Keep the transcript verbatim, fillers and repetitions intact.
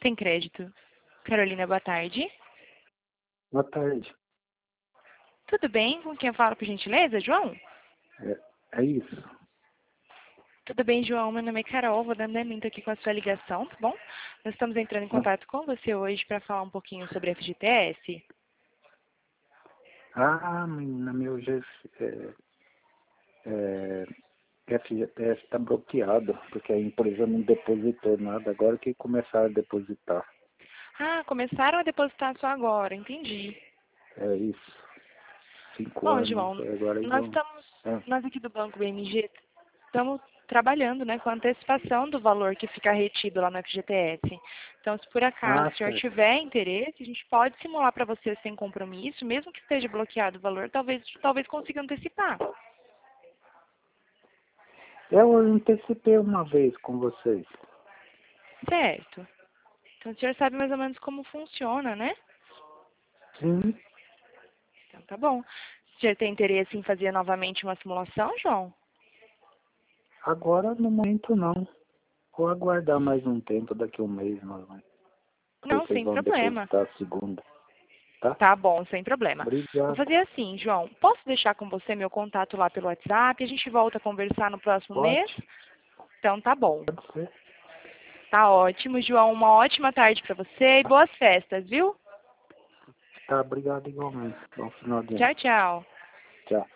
Tem crédito. Carolina, boa tarde. Boa tarde. Tudo bem? Com quem eu falo, por gentileza? João? É, é isso. Tudo bem, João? Meu nome é Carol, vou dar andamento aqui com a sua ligação, tá bom? Nós estamos entrando em contato com você hoje para falar um pouquinho sobre F G T S. Ah, menina, meu G C, é, é, F G T S está bloqueado, porque a empresa não depositou nada, agora que começaram a depositar. Ah, começaram a depositar só agora, entendi. É isso. Cinco Bom, anos, João, agora eles nós vão. estamos, Ah, nós aqui do Banco B M G, estamos trabalhando, né, com a antecipação do valor que fica retido lá no F G T S. Então, se por acaso ah, o senhor certo. tiver interesse, a gente pode simular para você sem compromisso, mesmo que esteja bloqueado o valor, talvez, talvez consiga antecipar. Eu antecipei uma vez com vocês. Certo. Então, o senhor sabe mais ou menos como funciona, né? Sim, Então, tá bom. O senhor tem interesse em fazer novamente uma simulação, João? agora no momento não. Vou aguardar mais um tempo, daqui a um mês, mais ou menos. Porque Não, vocês sem vão problema. depositar a segunda, tá? Tá bom, sem problema. Vou Obrigado. fazer assim, João. Posso deixar com você meu contato lá pelo WhatsApp? A gente volta a conversar no próximo mês? Pode? Então, tá bom. Pode ser. Tá ótimo, João. Uma ótima tarde para você e boas festas, viu? Tá, obrigado igualmente. Bom final de ano. Tchau, tchau. Tchau.